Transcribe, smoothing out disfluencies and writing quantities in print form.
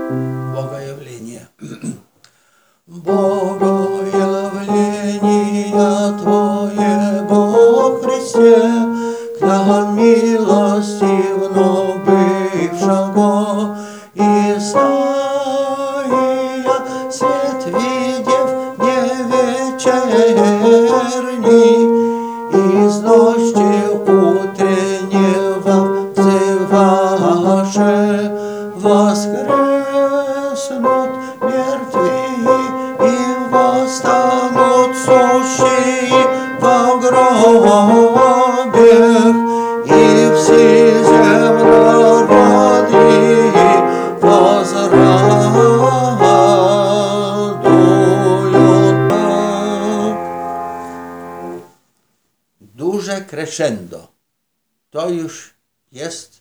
Богоявление. Богоявление Твоего, Христе, к нам милостивно бывшего Исаия, свет видев не вечерний, из ночи утреннего взываше, воскреснут мертвые и восстанут сущие во гробе, и все земнородные возрадуют. Duże crescendo. To już jest